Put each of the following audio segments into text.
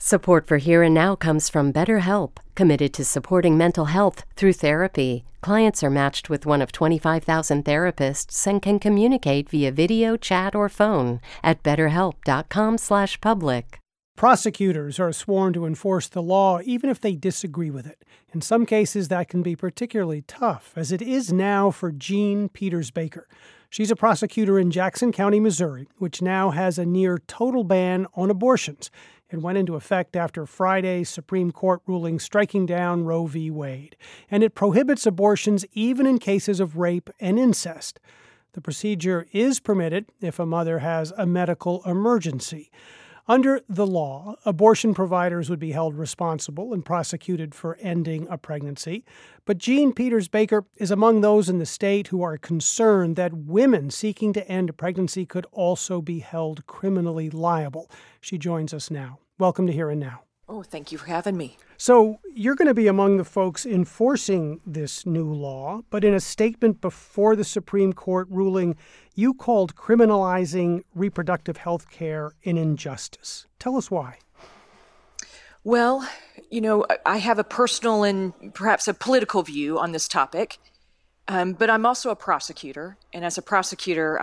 Support for Here and Now comes from BetterHelp, committed to supporting mental health through therapy. Clients are matched with one of 25,000 therapists and can communicate via video, chat, or phone at betterhelp.com/public. Prosecutors are sworn to enforce the law even if they disagree with it. In some cases, that can be particularly tough, as it is now for Jean Peters Baker. She's a prosecutor in Jackson County, Missouri, which now has a near total ban on abortions. It went into effect after Friday's Supreme Court ruling striking down Roe v. Wade, and it prohibits abortions even in cases of rape and incest. The procedure is permitted if a mother has a medical emergency. Under the law, abortion providers would be held responsible and prosecuted for ending a pregnancy. But Jean Peters Baker is among those in the state who are concerned that women seeking to end a pregnancy could also be held criminally liable. She joins us now. Welcome to Here and Now. Oh, thank you for having me. So you're going to be among the folks enforcing this new law, but in a statement before the Supreme Court ruling, you called criminalizing reproductive health care an injustice. Tell us why. Well, I have a personal and perhaps a political view on this topic, but I'm also a prosecutor. And as a prosecutor,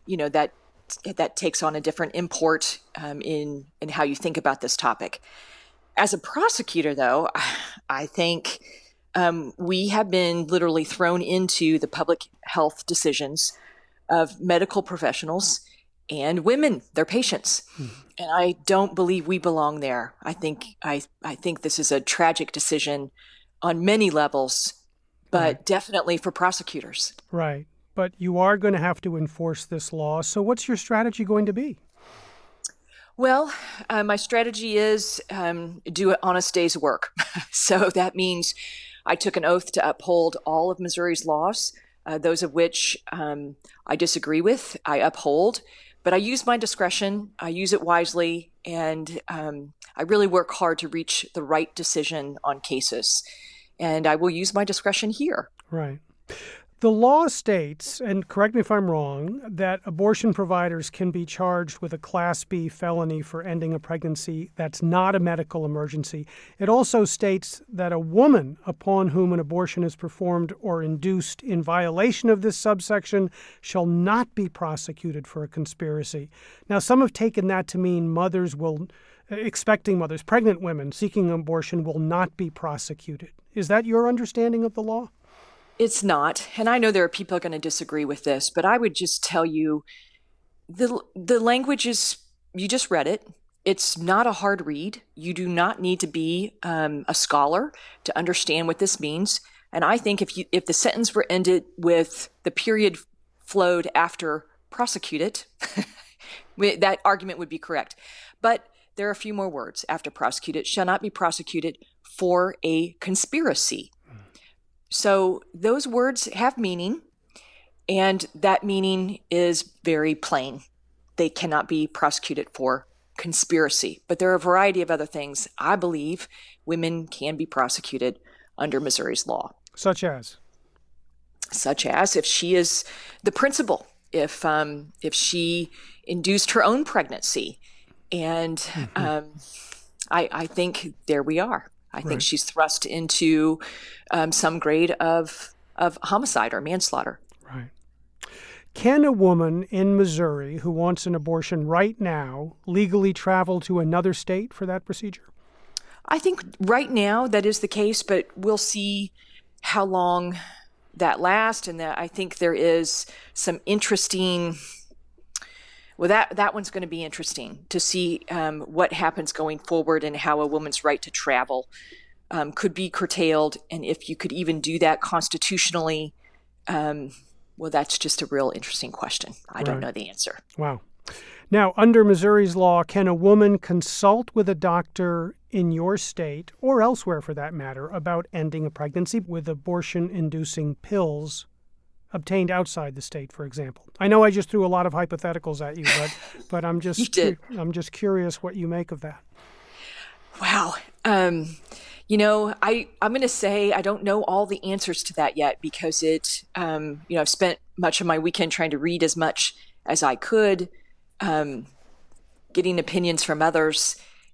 that takes on a different import in how you think about this topic. As a prosecutor, though, I think we have been literally thrown into the public health decisions of medical professionals and women, their patients. And I don't believe we belong there. I think this is a tragic decision on many levels, but definitely for prosecutors. Right. But you are going to have to enforce this law. So what's your strategy going to be? Well, my strategy is do an honest day's work. So that means I took an oath to uphold all of Missouri's laws, those of which I disagree with, I uphold. But I use my discretion, I use it wisely, and I really work hard to reach the right decision on cases. And I will use my discretion here. Right. The law states, and correct me if I'm wrong, that abortion providers can be charged with a Class B felony for ending a pregnancy that's not a medical emergency. It also states that a woman upon whom an abortion is performed or induced in violation of this subsection shall not be prosecuted for a conspiracy. Now, some have taken that to mean expecting mothers, pregnant women seeking abortion will not be prosecuted. Is that your understanding of the law? It's not. And I know there are people going to disagree with this, but I would just tell you the language is, you just read it. It's not a hard read. You do not need to be a scholar to understand what this means. And I think if the sentence were ended with the period flowed after prosecuted, that argument would be correct. But there are a few more words. After prosecuted, shall not be prosecuted for a conspiracy. So those words have meaning, and that meaning is very plain. They cannot be prosecuted for conspiracy. But there are a variety of other things I believe women can be prosecuted under Missouri's law. Such as? Such as if she is the principal, if she induced her own pregnancy. And I think there we are. I think she's thrust into some grade of homicide or manslaughter. Right. Can a woman in Missouri who wants an abortion right now legally travel to another state for that procedure? I think right now that is the case, but we'll see how long that lasts. And that I think there is some interesting... Well, that one's going to be interesting to see what happens going forward and how a woman's right to travel could be curtailed. And if you could even do that constitutionally, well, that's just a real interesting question. I don't know the answer. Wow. Now, under Missouri's law, can a woman consult with a doctor in your state, or elsewhere for that matter, about ending a pregnancy with abortion-inducing pills obtained outside the state, for example? I know I just threw a lot of hypotheticals at you, but I'm just curious what you make of that. Wow. I'm going to say I don't know all the answers to that yet because I've spent much of my weekend trying to read as much as I could, getting opinions from others.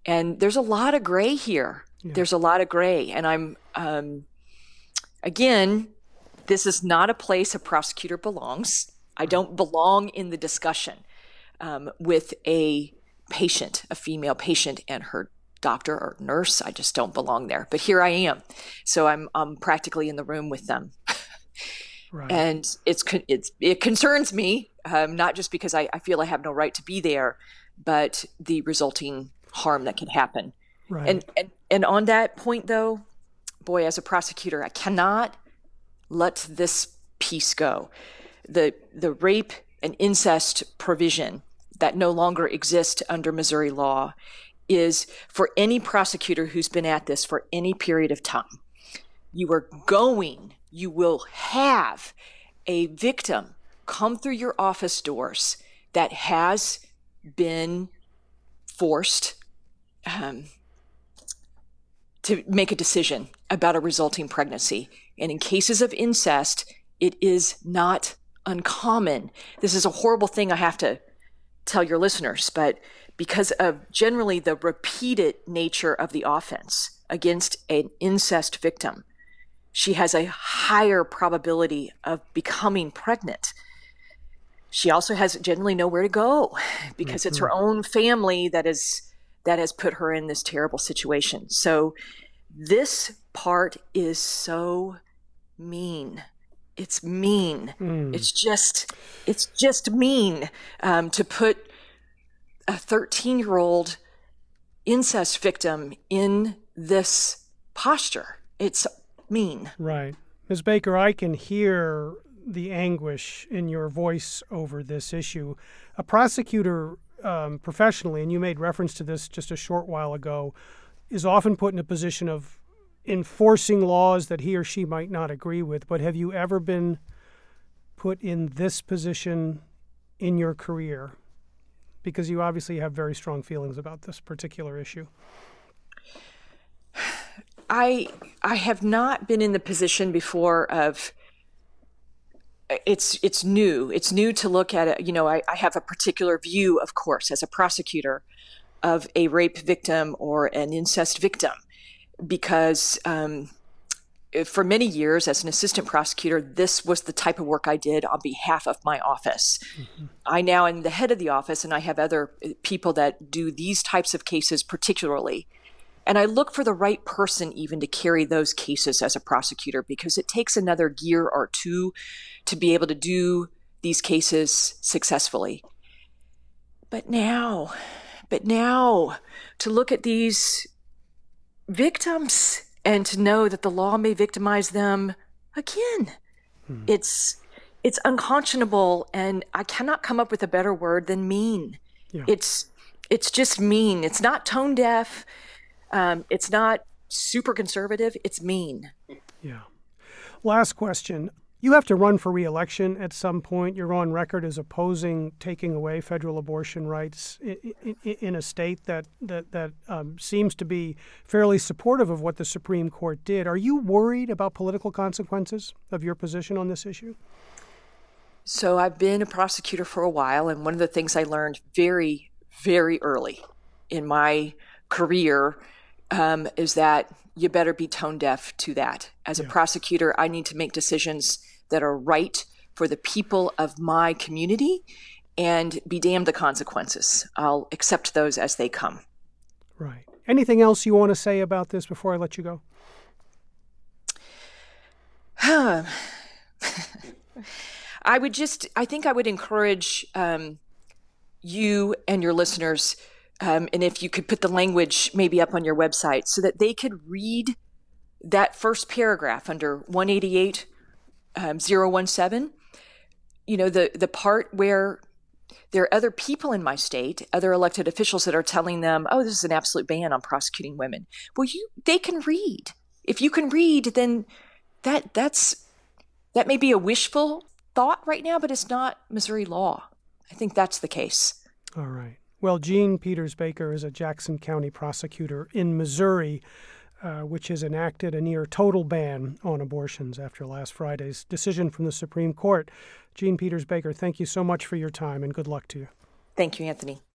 And there's a lot of gray here. Yeah. There's a lot of gray. And I'm, again, this is not a place a prosecutor belongs. I don't belong in the discussion with a patient, a female patient, and her doctor or nurse. I just don't belong there. But here I am. So I'm practically in the room with them. Right. And it concerns me, not just because I feel I have no right to be there, but the resulting harm that can happen. Right. And on that point, though, boy, as a prosecutor, I cannot let this piece go. The rape and incest provision that no longer exists under Missouri law is for any prosecutor who's been at this for any period of time. You will have a victim come through your office doors that has been forced to make a decision about a resulting pregnancy. And in cases of incest, it is not uncommon. This is a horrible thing I have to tell your listeners, but because of generally the repeated nature of the offense against an incest victim, she has a higher probability of becoming pregnant. She also has generally nowhere to go because it's her own family that has put her in this terrible situation. So this part is so mean. It's mean. It's just mean to put a 13-year-old incest victim in this posture. It's mean. Right. Ms. Baker, I can hear the anguish in your voice over this issue. A prosecutor professionally, and you made reference to this just a short while ago, is often put in a position of enforcing laws that he or she might not agree with. But have you ever been put in this position in your career? Because you obviously have very strong feelings about this particular issue. I have not been in the position before of it's new. It's new to look at it. You know, I have a particular view, of course, as a prosecutor of a rape victim or an incest victim, because for many years as an assistant prosecutor, this was the type of work I did on behalf of my office. Mm-hmm. I now am the head of the office, and I have other people that do these types of cases particularly. And I look for the right person even to carry those cases as a prosecutor, because it takes another year or two to be able to do these cases successfully. But now to look at these victims and to know that the law may victimize them again, it's unconscionable, and I cannot come up with a better word than mean. Yeah. It's just mean. It's not tone deaf. It's not super conservative. It's mean. Yeah. Last question. You have to run for re-election at some point. You're on record as opposing taking away federal abortion rights in a state that seems to be fairly supportive of what the Supreme Court did. Are you worried about political consequences of your position on this issue? So I've been a prosecutor for a while, and one of the things I learned very, very early in my career is that you better be tone deaf to that. As a prosecutor, I need to make decisions that are right for the people of my community, and be damned the consequences. I'll accept those as they come. Right. Anything else you want to say about this before I let you go? I think I would encourage you and your listeners, and if you could put the language maybe up on your website so that they could read that first paragraph under 188.017, you know, the part where there are other people in my state, other elected officials that are telling them, oh, this is an absolute ban on prosecuting women. Well, they can read. If you can read, then that may be a wishful thought right now, but it's not Missouri law. I think that's the case. All right. Well, Jean Peters Baker is a Jackson County prosecutor in Missouri, which has enacted a near total ban on abortions after last Friday's decision from the Supreme Court. Jean Peters Baker, thank you so much for your time, and good luck to you. Thank you, Anthony.